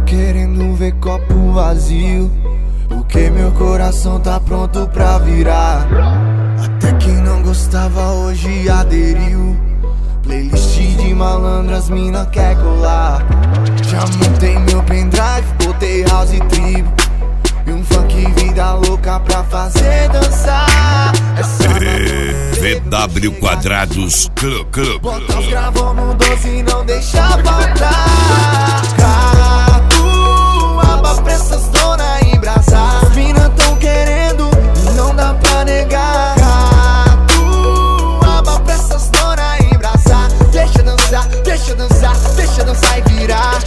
querendo ver copo vazio, porque meu coração tá pronto pra virar. Até quem não gostava hoje aderiu. Playlist de malandras, mina quer colar. Já montei meu pendrive, botei house e tribo e um funk vida louca pra fazer dançar. VW Quadrados Club. Bota os gravão no 12 e não deixa faltar. Catuaba pra essas dona embrasar. As mina tão querendo e não dá pra negar. Catuaba pra essas dona embrasar. Deixa dançar, deixa dançar, deixa dançar e virar.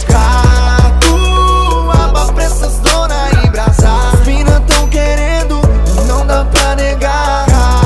Catuaba pra essas dona embrasar. As mina tão querendo e não dá pra negar.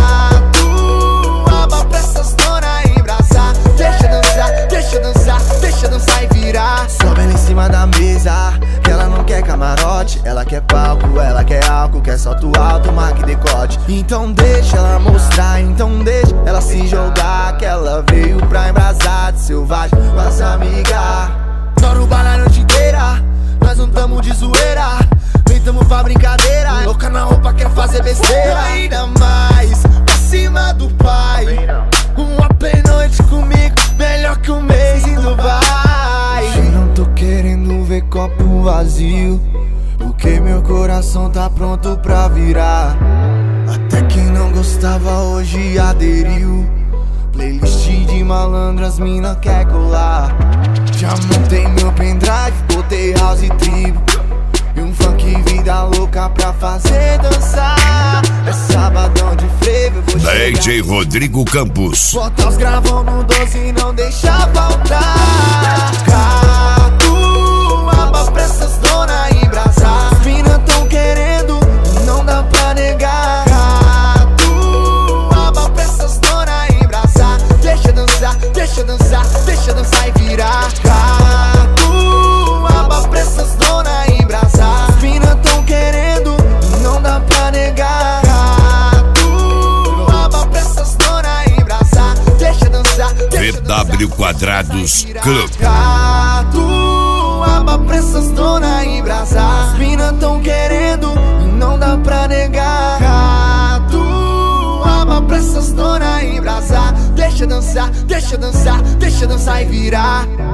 Deixa dançar e virar. Sobe ela em cima da mesa, que ela não quer camarote. Ela quer palco, ela quer álcool, quer salto alto, marca e decote. Então deixa ela mostrar, então deixa ela se jogar, que ela veio pra embrasar de selvagem com as amigas. Nós no bar a noite inteira, nós não tamo de zoeira, nem tamo pra brincadeira. Louca na roupa, quer fazer besteira. Ainda mais pra cima do pai. Uma noite comigo, melhor que um mês em Dubai. Hoje não tô querendo ver copo vazio, porque meu coração tá pronto pra virar. Até quem não gostava hoje aderiu. Playlist de malandras, mina quer colar. Já montei meu pendrive, botei house e tribo e um funk vida louca pra fazer dançar. É sabadão de frevo, eu vou DJ Rodrigo Campos. Bota os gravão no 12 e não deixa faltar. Catuaba pra essas dona embrasar. As mina tão querendo e não dá pra negar. Catuaba pra essas dona embrasar. Deixa dançar, deixa dançar, deixa dançar e virar. Catuaba pra essas dona embrasar. As mina tão querendo e não dá pra negar. VW Quadrados Club. Catuaba pra essas dona embrasar. As mina tão querendo e não dá pra negar. Catuaba pra essas dona embrasar. Deixa dançar, deixa dançar, deixa dançar e virar.